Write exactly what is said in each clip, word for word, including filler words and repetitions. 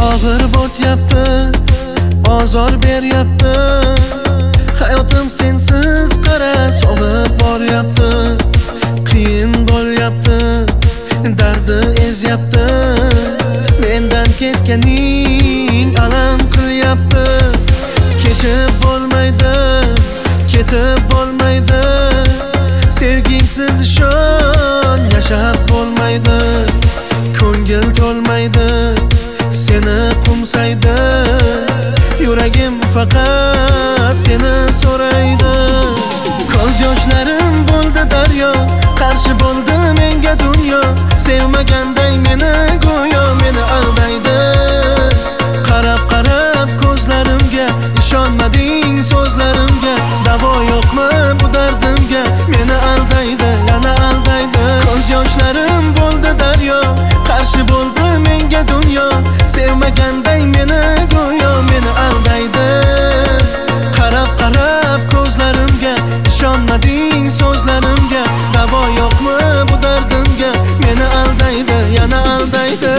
Og'ir bo'tyapti, ozor beryapti. Hayotim sensiz qara sovib boryapti. Qiyin bo'lyapti, dardi ezyapti. Mendan ketganing alam qilyapti. Kechib bo'lmaydi, ketib bo'lmaydi. Sevgingsiz ishon yashab bo'lmaydi. Ko'ngil to'lmaydi, seni qo'msaydi. Yuragim faqat seni so'raydi. Ko'z yoshlarim bo'ldi daryo, qarshi bo'ldi menga dunyo. Sevmaganday meni go'yo meni aldaydi. Qarab qarab ko'zlarimga, ishonmading so'zlarimga. Davo yo'qmi bu dardimga? Meni aldaydi, yana aldaydi. Ko'z yoshlarim bo'ldi daryo, qarshi bo'ldi menga dunyo. Sevmaganday meni go'yo meni aldaydi. Qarab qarab ko'zlarimga, ishonmading so'zlarimga. Davo yo'qmi bu dardimga? Meni aldaydi, yana aldaydi.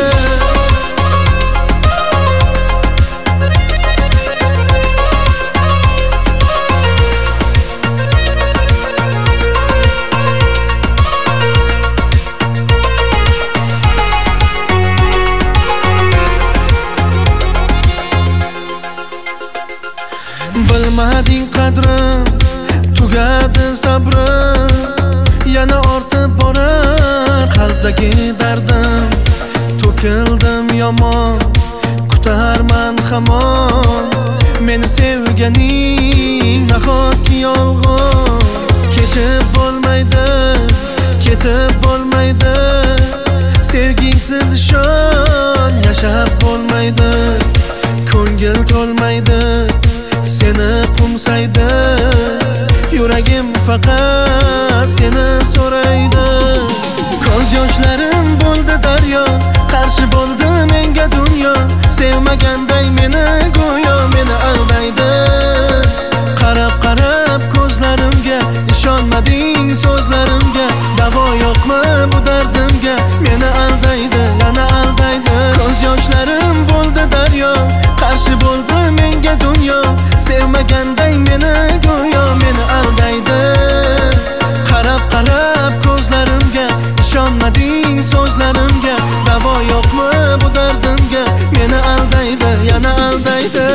Bilmading qadrim, tugadi sabrim. Yana ortib borar qalbdagi dardim. To'kildim yomon, kutarman hamon. Meni sevganing nahotki yolg'on. Kechib bo'lmaydi, ketib bo'lmaydi. Sevgingsiz ishon yashab bo'lmaydi. Ko'ngil to'lmaydi, seni qo'msaydi. Yuragim faqat seni so'raydi. Ko'z yoshlarim bo'ldi daryo, qarshi bo'ldi menga dunyo. Sevmaganday meni go'yo meni aldaydi. Qarab qarab ko'zlarimga, ishonmading so'zlarimga. Davo yo'qmi bu dardimga? Meni aldaydi, yana aldaydi. Ko'z yoshlarim bo'ldi daryo, qarshi bo'ldi menga dunyo. Sevmaganday meni go'yo meni aldaydi. Qarab qarab ko'zlarimga, ishonmading so'zlarimga. Davo yo'qmi bu dardimga? Meni aldaydi, yana aldaydi.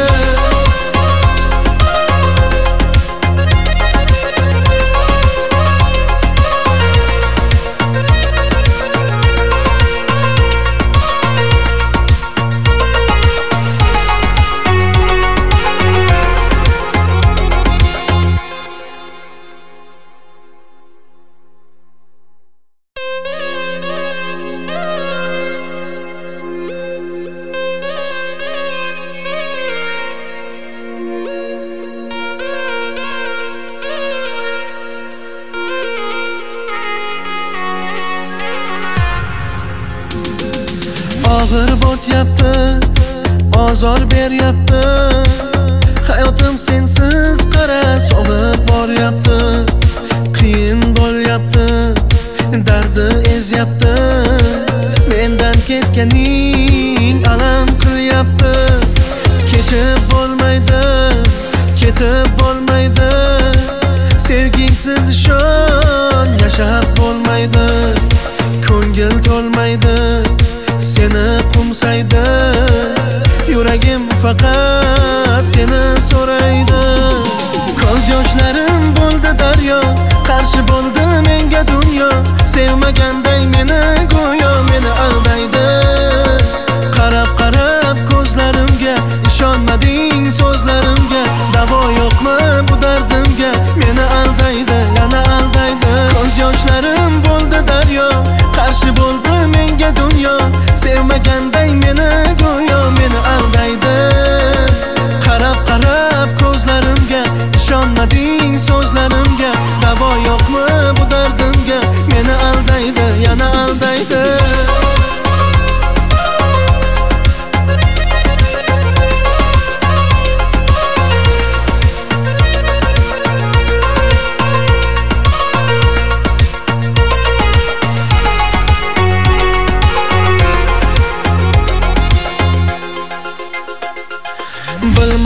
Og'ir bo'tyapti, ozor beryapti. Hayotim sensiz qara sovib boryapti. Qiyin bo'lyapti, dardi ezyapti. Mendan ketganing alam qilyapti. Kechib bo'lmaydi, ketib bo'lmaydi. Sevgingsiz ishon yashab bo'lmaydi. Ko'ngil to'lmaydi, seni qo'msaydi. Yuragim faqat seni so'raydi. Ko'z yoshlarim bo'ldi daryo, qarshi bo'ldi menga dunyo. Sevmaganday meni go'yo meni aldaydi. Qarab qarab ko'zlarimga, ishonmading so'zlarimga. Davo yo'qmi bu dardimga? Meni aldaydi, yana aldaydi. Ko'z yoshlarim bo'ldi daryo, qarshi bo'ldi menga dunyo. Sevmaganday meni go'yo meni aldaydi. Qarab qarab ko'zlarimga, ishonmading so'zlarimga. Davo yo'qmi bu dardimga? Meni aldaydi, yana aldaydi.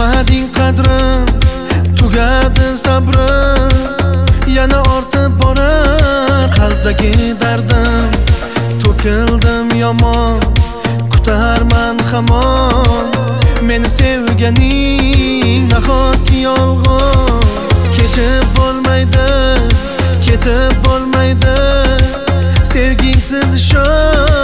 bilmading qadrim, tugadi sabrim, yana ortib borar qalbdagi dardim. To'kildim yomon, kutarman hamon, meni sevganing nahotki yolg'on. Kechib bo'lmaydi, ketib bo'lmaydi, sevgingsiz ishon.